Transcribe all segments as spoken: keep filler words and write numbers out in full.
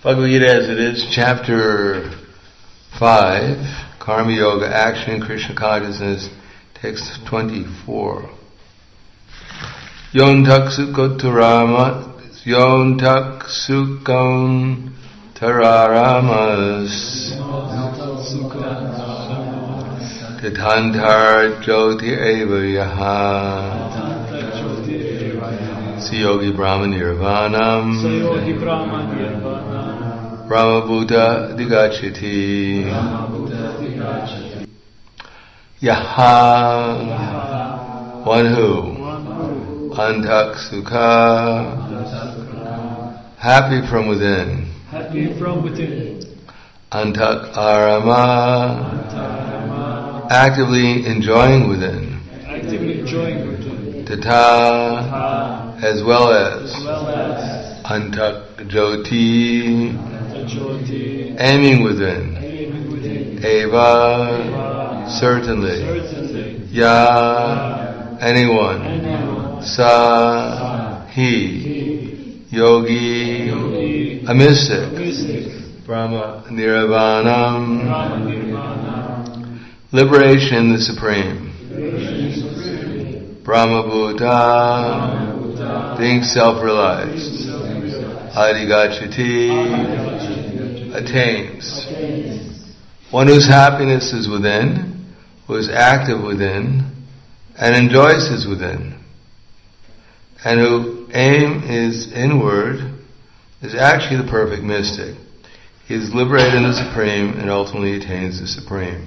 Bhagavad Gita as it is, chapter five, Karma Yoga, Action, Krishna Consciousness, text twenty-four. Yontak sukotarama, yontak sukon tararamas, tatantar jyoti eva yaha. Yogi Brahma Nirvanam, Brahma Buddha Digachiti, Yaha, one who, Antak Sukha, happy from within, happy from within, Antak Arama, actively enjoying within, actively enjoying within, Tata, as well as, well as Antak Jyoti, Jyoti, aiming within, aiming within, Eva, Eva, certainly, certainly, Ya, Ya, anyone, anyone, Sa, he, he, Yogi, Yogi, a mystic, mystic, Brahma Nirvanam, Brahma Nirvana, liberation the supreme, liberation supreme, Brahma Buddha, being self-realized, Adigachati, attains. One whose happiness is within, who is active within, and enjoys his within, and whose aim is inward, is actually the perfect mystic. He is liberated in the Supreme and ultimately attains the Supreme.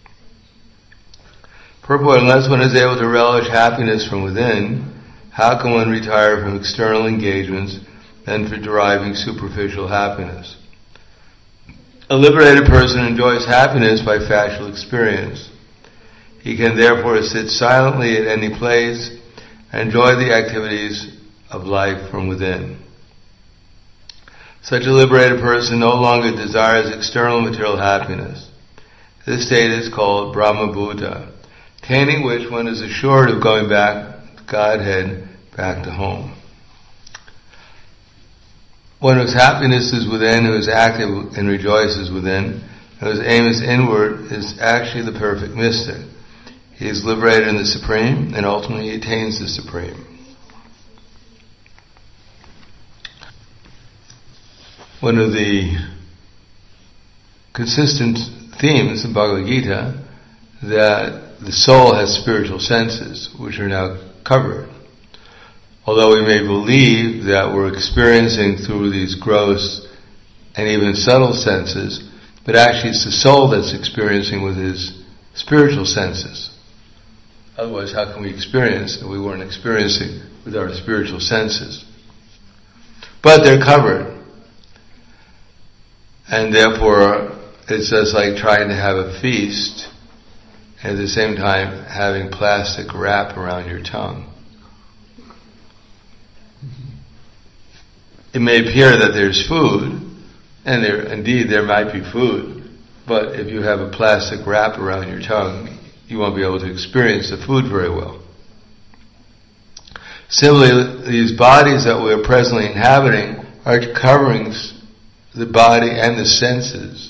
Purport: unless one is able to relish happiness from within, how can one retire from external engagements and for deriving superficial happiness? A liberated person enjoys happiness by factual experience. He can therefore sit silently at any place and enjoy the activities of life from within. Such a liberated person no longer desires external material happiness. This state is called Brahma Buddha, attaining which one is assured of going back to Godhead, back to home. One whose happiness is within, who is active and rejoices within, and whose aim is inward, is actually the perfect mystic. He is liberated in the Supreme, and ultimately he attains the Supreme. One of the consistent themes of Bhagavad Gita that the soul has spiritual senses, which are now covered. Although we may believe that we're experiencing through these gross and even subtle senses, but actually it's the soul that's experiencing with his spiritual senses. Otherwise, how can we experience that we weren't experiencing with our spiritual senses? But they're covered. And therefore, it's just like trying to have a feast and at the same time having plastic wrap around your tongue. It may appear that there's food, and there indeed there might be food, but if you have a plastic wrap around your tongue, you won't be able to experience the food very well. Similarly, these bodies that we're presently inhabiting are coverings, the body and the senses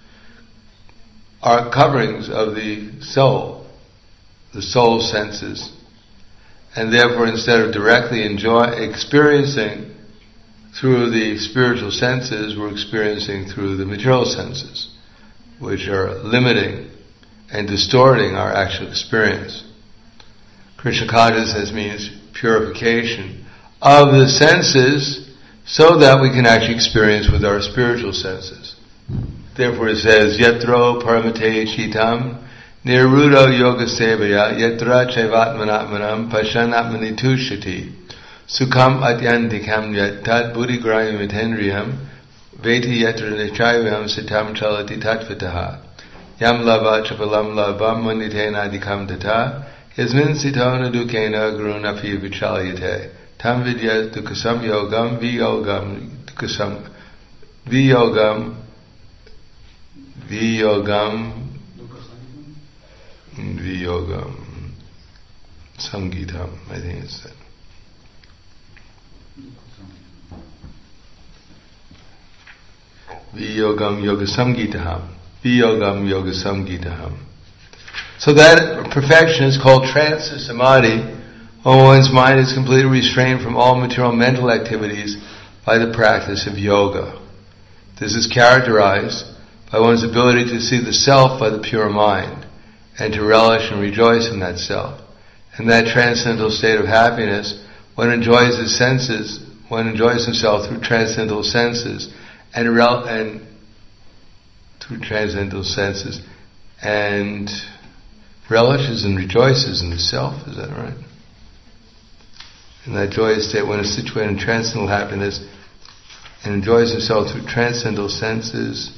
are coverings of the soul, the soul senses. And therefore, instead of directly enjoy, experiencing through the spiritual senses, we're experiencing through the material senses, which are limiting and distorting our actual experience. Krishna consciousness means purification of the senses so that we can actually experience with our spiritual senses. Therefore it says, Yatro paramate chitam nirudo yoga sevaya yatra chaivatmanatmanam pashanatmani tushati sukham atyantikam yat tat buddhigrayam ithendriyam veti yatra nichavyam sitam chalati tatvataha yam lava chapalam lavam manitena adikam tata yasmin sitona dukena gurunapi vichalyate tam vidya dukasam yogam viyogam dukasam viyogam viyogam viyogam sangitam, I think it's that. Viyogam yogasamgitaham. Viyogam yogasamgitaham. So that perfection is called trance or samadhi, when one's mind is completely restrained from all material mental activities by the practice of yoga. This is characterized by one's ability to see the self by the pure mind, and to relish and rejoice in that self. In that transcendental state of happiness, one enjoys his senses, one enjoys himself through transcendental senses, and, rel- and through transcendental senses, and relishes and rejoices in the self. Is that right? In that joyous state, one is situated in transcendental happiness and enjoys himself through transcendental senses.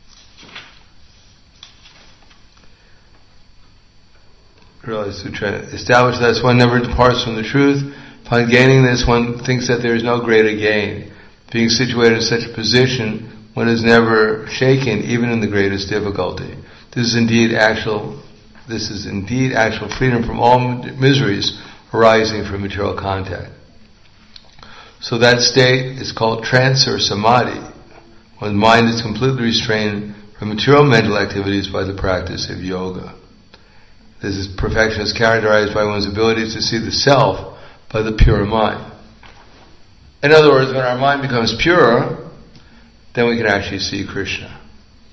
Realize to tra- establish that one never departs from the truth. Upon gaining this, one thinks that there is no greater gain. Being situated in such a position, one is never shaken, even in the greatest difficulty. This is indeed actual. This is indeed actual freedom from all miseries arising from material contact. So that state is called trance or samadhi, when the mind is completely restrained from material mental activities by the practice of yoga. This is perfection is characterized by one's ability to see the self by the pure mind. In other words, when our mind becomes pure, then we can actually see Krishna.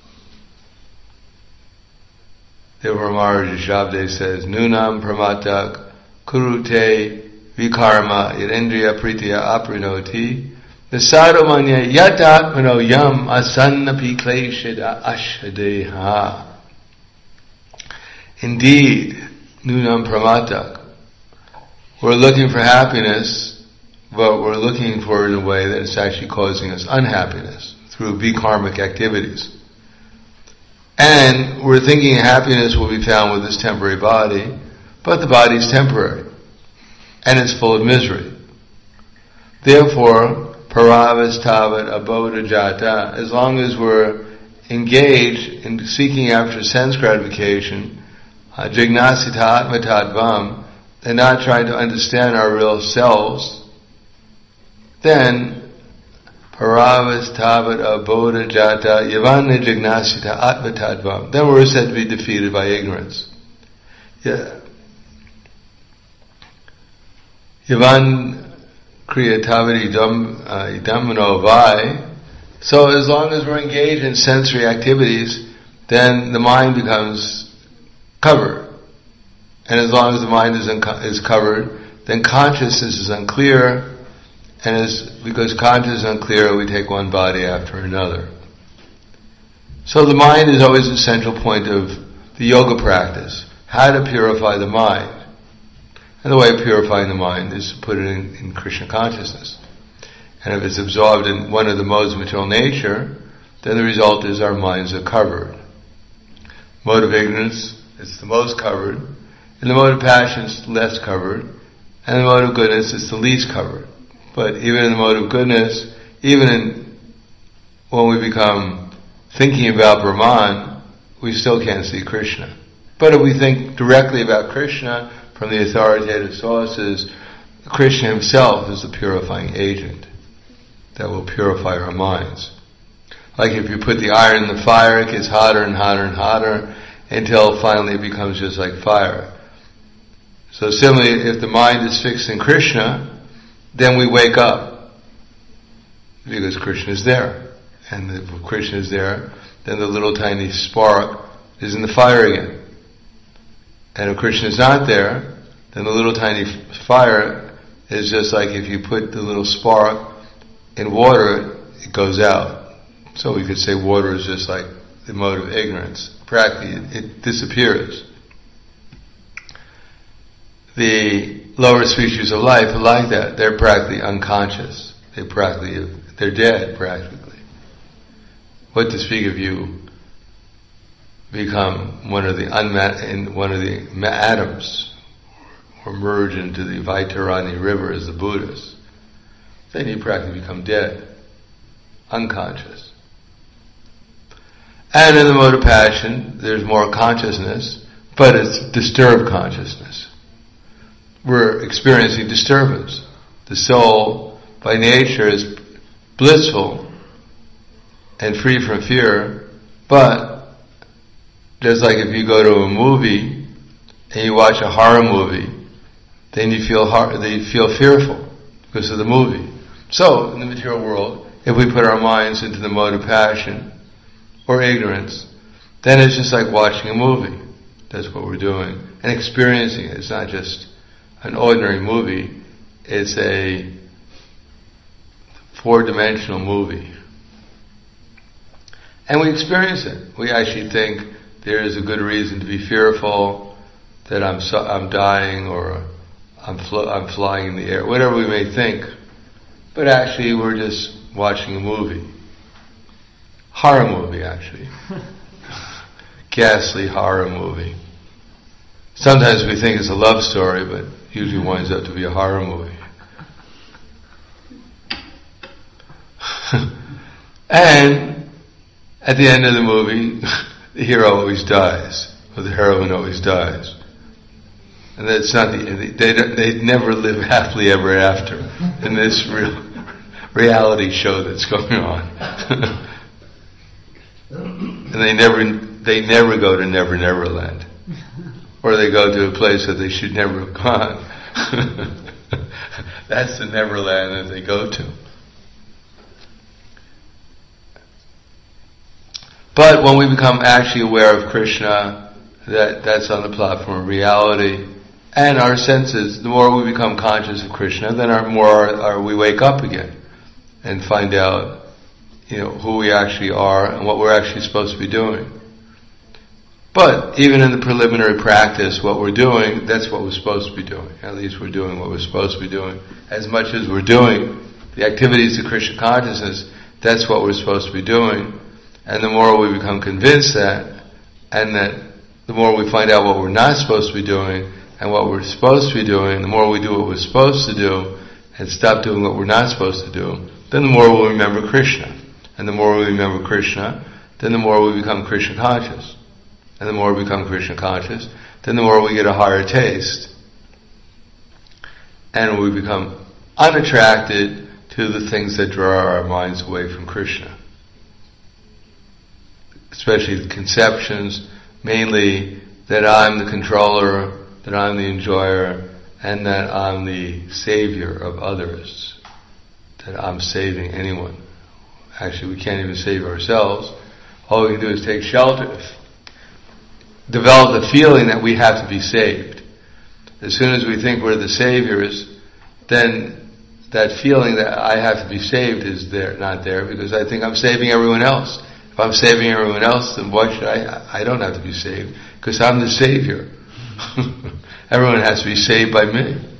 Therefore Maharaj Shabde says, Nunam pramatak kurute vikarma yadendriya pritya aprinoti nasadamanya yatatmano yam asannapi kleshida ashadeha. Indeed, nunam pramatak, we're looking for happiness, but we're looking for it in a way that it's actually causing us unhappiness through vikarmic activities. And we're thinking happiness will be found with this temporary body, but the body is temporary, and it's full of misery. Therefore, paravastavat abodha jata, as long as we're engaged in seeking after sense gratification, jignasita atmatadvam, and not trying to understand our real selves, then paravastavat abodha jata yavana jignasita atmatadvam, then we're said to be defeated by ignorance. Yeah. Yavan kriyatavati idamano vai. So as long as we're engaged in sensory activities, then the mind becomes covered. And as long as the mind is, unco- is covered, then consciousness is unclear, and as, because consciousness is unclear, we take one body after another. So the mind is always the central point of the yoga practice, how to purify the mind. And the way of purifying the mind is to put it in, in Krishna consciousness. And if it's absorbed in one of the modes of material nature, then the result is our minds are covered. Mode of ignorance, it's the most covered. In the mode of passion, it's less covered. And the mode of goodness, it's the least covered. But even in the mode of goodness, even in when we become thinking about Brahman, we still can't see Krishna. But if we think directly about Krishna from the authoritative sources, Krishna himself is the purifying agent that will purify our minds. Like if you put the iron in the fire, it gets hotter and hotter and hotter until finally it becomes just like fire. So similarly, if the mind is fixed in Krishna, then we wake up because Krishna is there. And if Krishna is there, then the little tiny spark is in the fire again. And if Krishna is not there, then the little tiny fire is just like if you put the little spark in water, it goes out. So we could say water is just like the mode of ignorance. Practically, it, it disappears. The lower species of life are like that. They're practically unconscious. They practically, they're dead practically. What to speak of you become one of the unma- in one of the atoms, or merge into the Vaitarani river as the Buddhas, then you practically become dead, unconscious. And in the mode of passion, there's more consciousness, but it's disturbed consciousness. We're experiencing disturbance. The soul, by nature, is blissful, and free from fear. But just like if you go to a movie and you watch a horror movie, then you feel hor- you feel fearful because of the movie. So in the material world, if we put our minds into the mode of passion or ignorance, then it's just like watching a movie. That's what we're doing. And experiencing it. It's not just an ordinary movie. It's a four-dimensional movie. And we experience it. We actually think there is a good reason to be fearful, that I'm so, I'm dying, or I'm, flo- I'm flying in the air, whatever we may think. But actually we're just watching a movie. Horror movie, actually. Ghastly horror movie. Sometimes we think it's a love story, but usually winds up to be a horror movie. And at the end of the movie, the hero always dies, or the heroine always dies. And that's not the end. They, they never live happily ever after in this real reality show that's going on. And they never they never go to Never Never Land. Or they go to a place that they should never have gone. That's the Neverland that they go to. But when we become actually aware of Krishna, that, that's on the platform of reality, and our senses, the more we become conscious of Krishna, then our more our, our, we wake up again and find out, you know, who we actually are and what we're actually supposed to be doing. But even in the preliminary practice, what we're doing, that's what we're supposed to be doing. At least we're doing what we're supposed to be doing. As much as we're doing the activities of Krishna consciousness, that's what we're supposed to be doing. And the more we become convinced that, and that the more we find out what we're not supposed to be doing, and what we're supposed to be doing, the more we do what we're supposed to do, and stop doing what we're not supposed to do, then the more we'll remember Krishna. And the more we remember Krishna, then the more we become Krishna conscious. And the more we become Krishna conscious, then the more we get a higher taste. And we become unattracted to the things that draw our minds away from Krishna. Especially the conceptions, mainly that I'm the controller, that I'm the enjoyer, and that I'm the savior of others. That I'm saving anyone. Actually, we can't even save ourselves. All we can do is take shelter. Develop the feeling that we have to be saved. As soon as we think we're the saviors, then that feeling that I have to be saved is there, not there, because I think I'm saving everyone else. If I'm saving everyone else, then why should I? I don't have to be saved, because I'm the savior. Everyone has to be saved by me.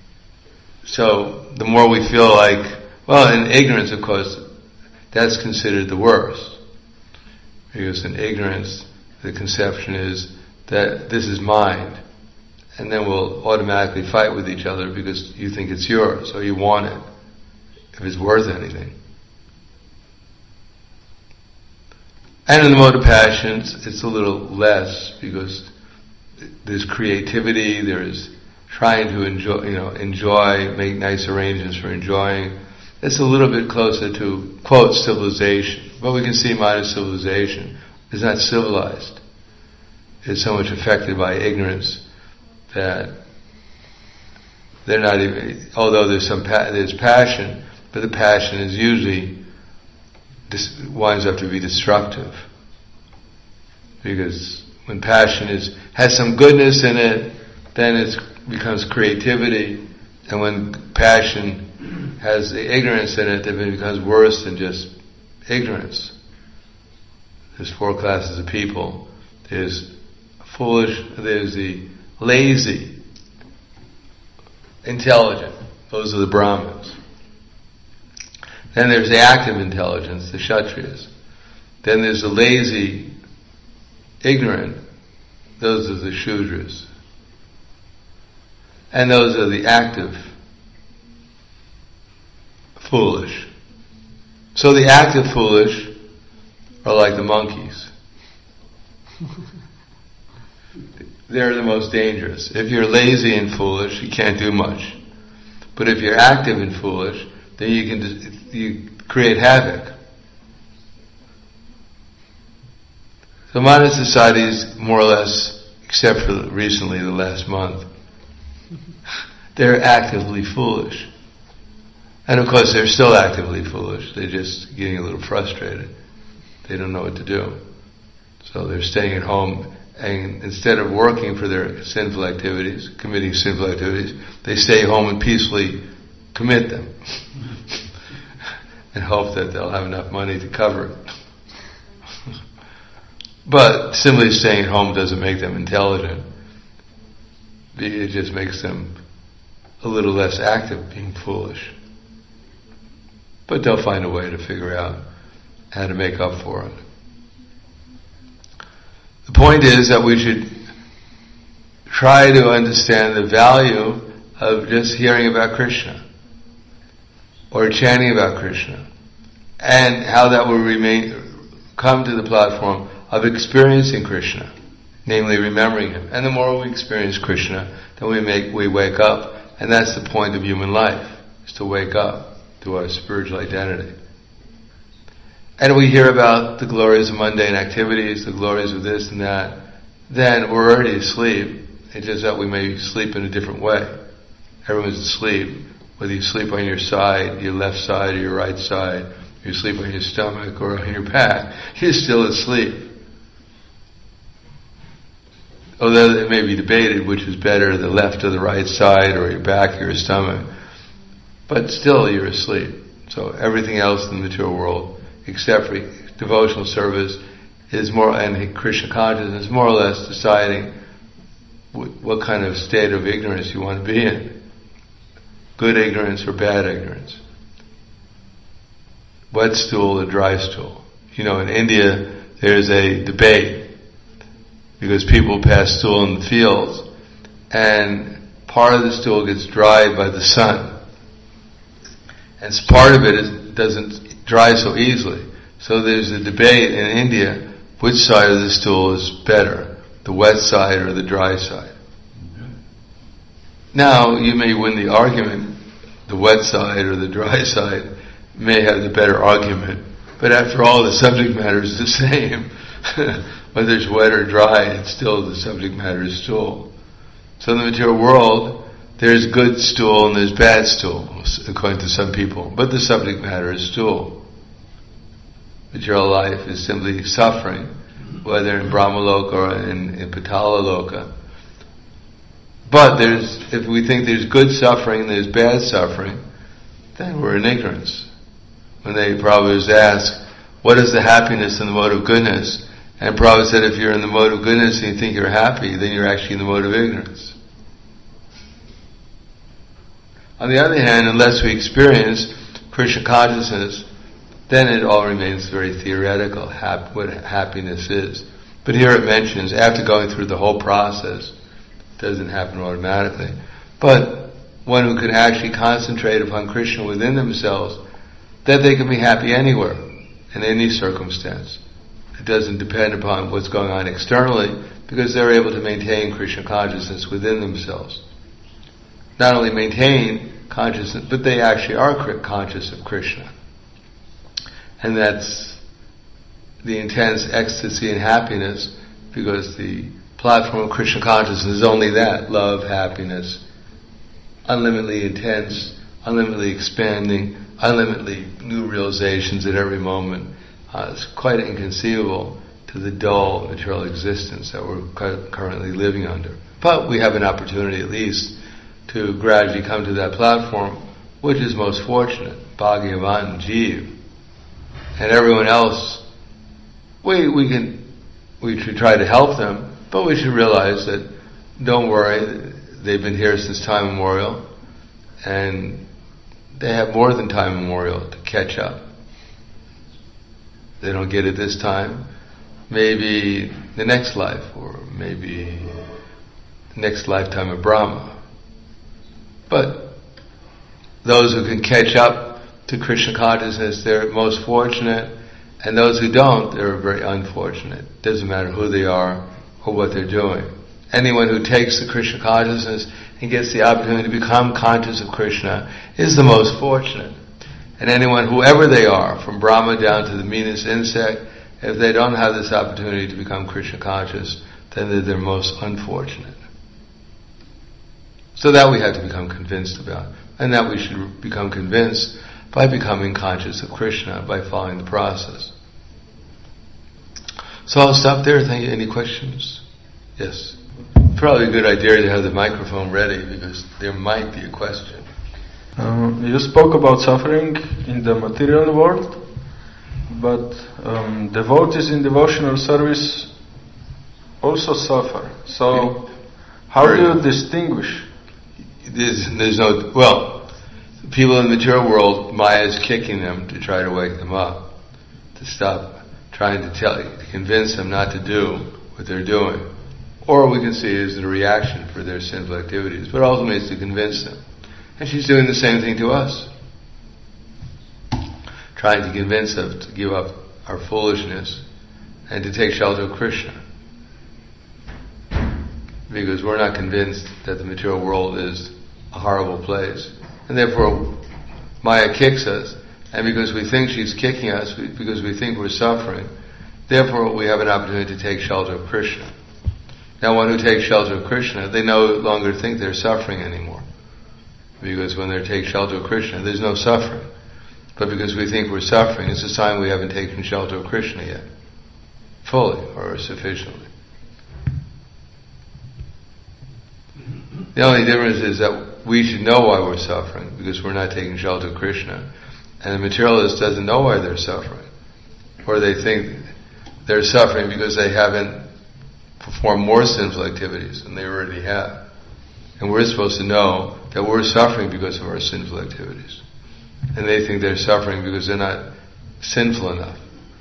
So the more we feel like, well, in ignorance, of course, that's considered the worst. Because in ignorance, the conception is that this is mine, and then we'll automatically fight with each other because you think it's yours, or you want it, if it's worth anything. And in the mode of passions, it's a little less, because there's creativity, there's trying to enjoy, you know, enjoy, make nice arrangements for enjoying. It's a little bit closer to, quote, civilization. But we can see modern civilization is not civilized. It's so much affected by ignorance that they're not even, although there's some, pa- there's passion, but the passion is usually, dis- winds up to be destructive. Because when passion is, has some goodness in it, then it becomes creativity, and when passion has the ignorance in it, then it becomes worse than just ignorance. There's four classes of people. There's foolish, there's the lazy, intelligent. Those are the Brahmins. Then there's the active intelligence, the Kshatriyas. Then there's the lazy, ignorant. Those are the Shudras. And those are the active, foolish. So the active foolish are like the monkeys. They're the most dangerous. If you're lazy and foolish, you can't do much. But if you're active and foolish, then you can you create havoc. So modern societies, more or less, except for recently, the last month, they're actively foolish. And of course they're still actively foolish. They're just getting a little frustrated. They don't know what to do. So they're staying at home, and instead of working for their sinful activities, committing sinful activities, they stay home and peacefully commit them. And hope that they'll have enough money to cover it. But simply staying at home doesn't make them intelligent. It just makes them a little less active, being foolish. But they'll find a way to figure out how to make up for it. The point is that we should try to understand the value of just hearing about Krishna or chanting about Krishna, and how that will remain, come to the platform of experiencing Krishna, namely remembering Him. And the more we experience Krishna, then we make we wake up, and that's the point of human life, is to wake up to our spiritual identity. And we hear about the glories of mundane activities, the glories of this and that, then we're already asleep. It's just that we may sleep in a different way. Everyone's asleep. Whether you sleep on your side, your left side, or your right side, you sleep on your stomach or on your back, you're still asleep. Although it may be debated which is better, the left or the right side, or your back or your stomach, but still you're asleep. So everything else in the material world, except for devotional service, is more, and Krishna consciousness, is more or less deciding w- what kind of state of ignorance you want to be in. Good ignorance or bad ignorance. Wet stool or dry stool. You know, in India, there's a debate because people pass stool in the fields, and part of the stool gets dried by the sun, and part of it is, doesn't dry so easily. So there's a debate in India, which side of the stool is better, the wet side or the dry side. Now, you may win the argument, the wet side or the dry side may have the better argument, but after all, the subject matter is the same. Whether it's wet or dry, it's still the subject matter is stool. So in the material world, there's good stool and there's bad stool, according to some people, but the subject matter is stool. Material life is simply suffering, whether in Brahmaloka or in, in Patalaloka. But there's, if we think there's good suffering and there's bad suffering, then we're in ignorance. When they, Prabhupada was asked, what is the happiness in the mode of goodness? And Prabhupada said, if you're in the mode of goodness and you think you're happy, then you're actually in the mode of ignorance. On the other hand, unless we experience Krishna consciousness, then it all remains very theoretical, hap- what happiness is. But here it mentions, after going through the whole process, doesn't happen automatically. But one who can actually concentrate upon Krishna within themselves, that they can be happy anywhere, in any circumstance. It doesn't depend upon what's going on externally, because they're able to maintain Krishna consciousness within themselves. Not only maintain consciousness, but they actually are conscious of Krishna. And that's the intense ecstasy and happiness, because the platform of Krishna consciousness is only that, love, happiness, unlimitedly intense, unlimitedly expanding, unlimitedly new realizations at every moment. Uh, it's quite inconceivable to the dull material existence that we're cu- currently living under. But we have an opportunity at least to gradually come to that platform, which is most fortunate, Bhagavan Jeev. And everyone else, we we can, we should try to help them, but we should realize that, don't worry, they've been here since time immemorial, and they have more than time immemorial to catch up. They don't get it this time, maybe the next life, or maybe the next lifetime of Brahma. But those who can catch up to Krishna consciousness, they're most fortunate, and those who don't, they're very unfortunate. Doesn't matter who they are or what they're doing. Anyone who takes the Krishna consciousness and gets the opportunity to become conscious of Krishna is the most fortunate. And anyone, whoever they are, from Brahma down to the meanest insect, if they don't have this opportunity to become Krishna conscious, then they're, they're most unfortunate. So that we have to become convinced about. And that we should become convinced by becoming conscious of Krishna, by following the process. So I'll stop there. Thank you. Any questions? Yes. Probably a good idea to have the microphone ready because there might be a question. Uh, you spoke about suffering in the material world, but um, devotees in devotional service also suffer. So how do you distinguish? There's, there's no, well, people in the material world, Maya is kicking them to try to wake them up, to stop trying to tell you, to convince them not to do what they're doing. Or we can see it as a reaction for their sinful activities, but ultimately it's to convince them. And she's doing the same thing to us, trying to convince us to give up our foolishness and to take shelter of Krishna. Because we're not convinced that the material world is a horrible place. And therefore, Maya kicks us, and because we think she's kicking us, because we think we're suffering, therefore we have an opportunity to take shelter of Krishna. Now one who takes shelter of Krishna, they no longer think they're suffering anymore. Because when they take shelter of Krishna, there's no suffering. But because we think we're suffering, it's a sign we haven't taken shelter of Krishna yet, fully or sufficiently. The only difference is that we should know why we're suffering, because we're not taking shelter of Krishna. And the materialist doesn't know why they're suffering. Or they think they're suffering because they haven't performed more sinful activities than they already have. And we're supposed to know that we're suffering because of our sinful activities. And they think they're suffering because they're not sinful enough.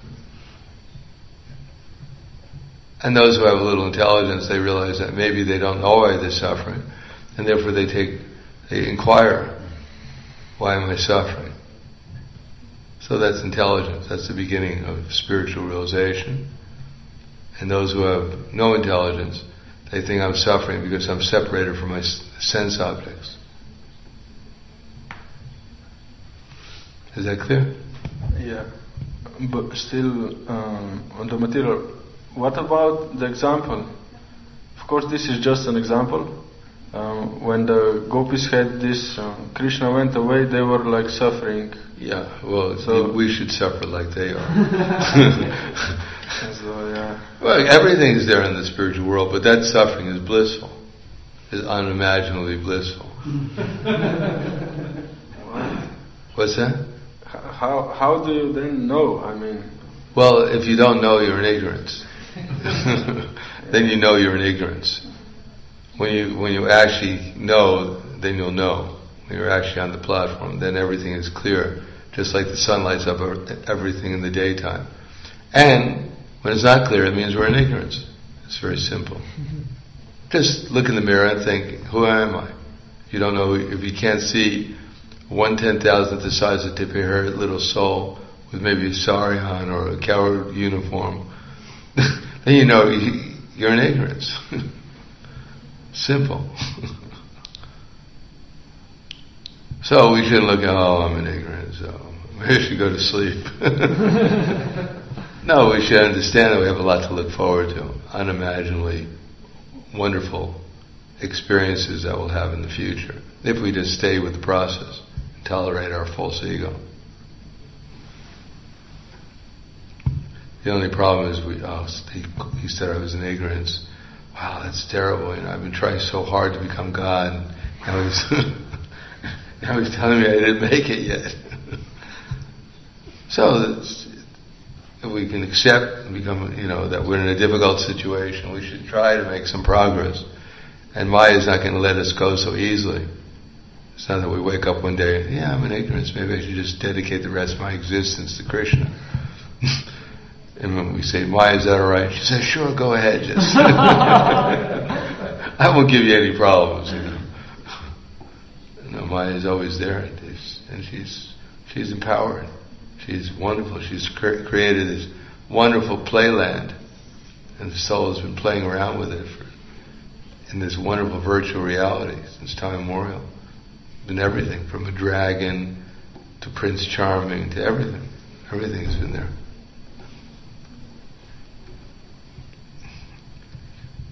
And those who have a little intelligence, they realize that maybe they don't know why they're suffering, and therefore they take, they inquire, why am I suffering? So that's intelligence. That's the beginning of spiritual realization. And those who have no intelligence, they think I'm suffering because I'm separated from my sense objects. Is that clear? Yeah, but still um, on the material. What about the example? Of course, this is just an example. Um, when the gopis had this, uh, Krishna went away, they were like suffering. Yeah, well, so we should suffer like they are. so, yeah. Well, everything is there in the spiritual world, but that suffering is blissful, is unimaginably blissful. What's that? How how do you then know? I mean, well, if you don't know, you're in ignorance. Then you know you're in ignorance. When you when you actually know, then you'll know. When you're actually on the platform, then everything is clear, just like the sun lights up everything in the daytime. And when it's not clear, it means we're in ignorance. It's very simple. Just look in the mirror and think, who am I? If you don't know, if you can't see one ten thousandth the size of the tip of your hair, little soul with maybe a sari on or a coward uniform, then you know you're in ignorance. Simple. So we shouldn't look at, oh, I'm in ignorance, so maybe I should go to sleep. No, we should understand that we have a lot to look forward to, unimaginably wonderful experiences that we'll have in the future, if we just stay with the process and tolerate our false ego. The only problem is we, oh, he, he said I was in ignorance. Wow, that's terrible. You know, I've been trying so hard to become God, and now he's, now he's telling me I didn't make it yet. So if we can accept and become, you know, that we're in a difficult situation, we should try to make some progress. And Maya is not going to let us go so easily. It's not that we wake up one day, yeah, I'm in ignorance, maybe I should just dedicate the rest of my existence to Krishna. And when we say, Maya, is that all right? She says, sure, go ahead, just. I won't give you any problems, you know. You know, Maya is always there, and she's she's empowered. She's wonderful. She's cre- created this wonderful playland, and the soul has been playing around with it for, in this wonderful virtual reality since time immemorial. Been everything from a dragon to Prince Charming to everything. Everything has been there.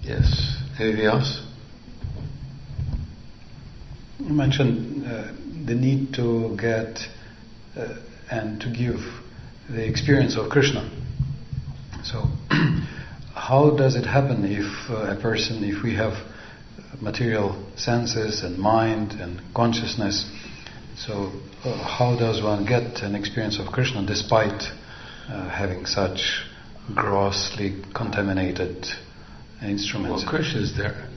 Yes. Anything else? You mentioned uh, the need to get uh, and to give the experience of Krishna. So, how does it happen if uh, a person, if we have material senses and mind and consciousness, so uh, how does one get an experience of Krishna despite uh, having such grossly contaminated instruments? Well, Krishna is there.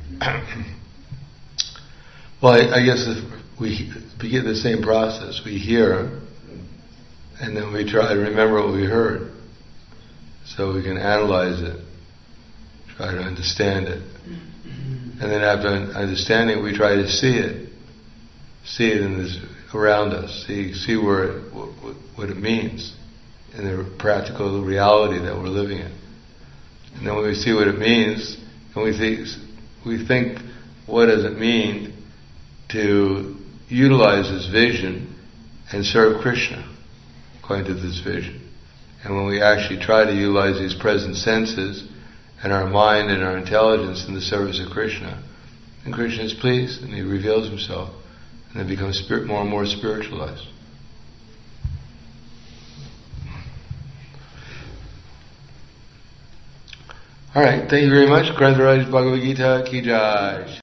Well, I, I guess if we begin the same process. We hear, and then we try to remember what we heard, so we can analyze it, try to understand it. And then after understanding it, we try to see it, see it in this, around us, see see where it, what, what it means in the practical reality that we're living in. And then when we see what it means, and we think, we think, what does it mean to utilize this vision and serve Krishna according to this vision? And when we actually try to utilize these present senses and our mind and our intelligence in the service of Krishna, then Krishna is pleased and He reveals Himself, and then becomes spirit, more and more spiritualized. Alright, thank you very much. Grantharaj Bhagavad Gita Ki Jai.